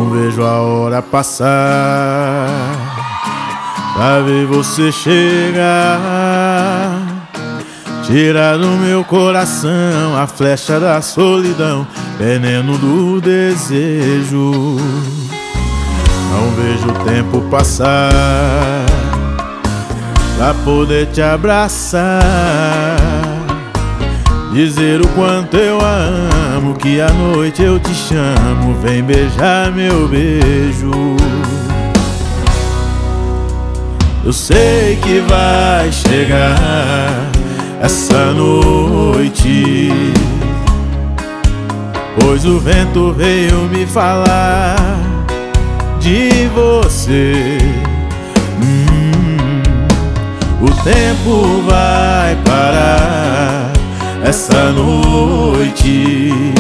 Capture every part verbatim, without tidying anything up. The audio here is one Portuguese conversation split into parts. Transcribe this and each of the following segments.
Não vejo a hora passar pra ver você chegar, tirar do meu coração a flecha da solidão, veneno do desejo. Não vejo o tempo passar pra poder te abraçar, dizer o quanto eu amo, que à noite eu te chamo, vem beijar meu beijo. Eu sei que vai chegar essa noite, pois o vento veio me falar de você. hum, O tempo vai parar essa noite,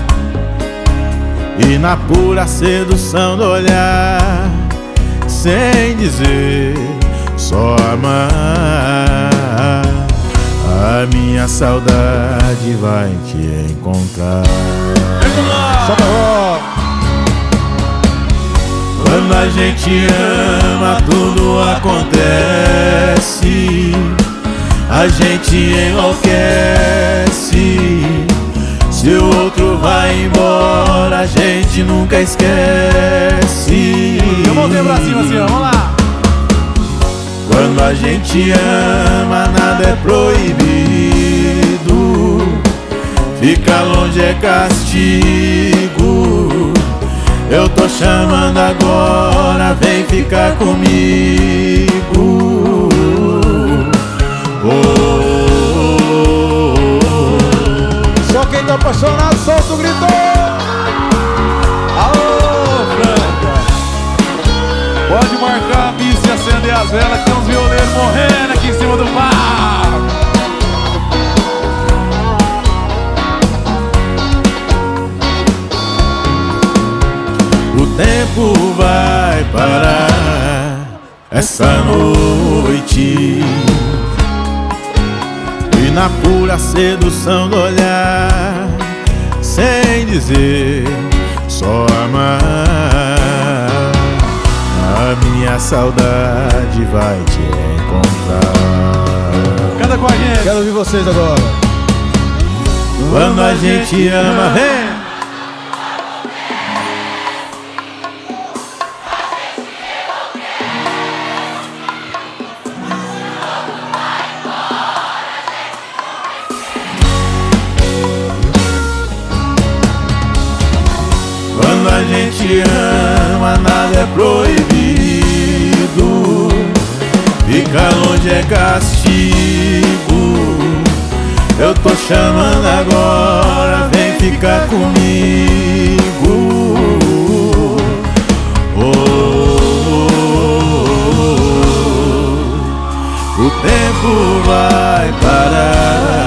e na pura sedução do olhar, sem dizer, só amar, a minha saudade vai te encontrar. Solta rock. Quando a gente ama, tudo acontece, a gente enlouquece. Se o outro vai embora, a gente nunca esquece. Eu voltei pra cima assim, ó, vamos lá. Quando a gente ama, nada é proibido, ficar longe é castigo. Eu tô chamando agora, vem ficar comigo. Oh, oh, oh. Só quem tá apaixonado, solta o grito. Alô, Franca, pode marcar a missa e acender as velas, que tem uns violeiros morrendo aqui em cima do bar. O tempo vai parar essa noite, e na pura sedução do olhar, sem dizer, só amar, a minha saudade vai te encontrar. Canta com a gente. Quero ouvir vocês agora. Quando a gente ama, vem. Quando a gente ama, nada é proibido, ficar longe é castigo. Eu tô chamando agora, vem ficar comigo. Oh, oh, oh, oh. O tempo vai parar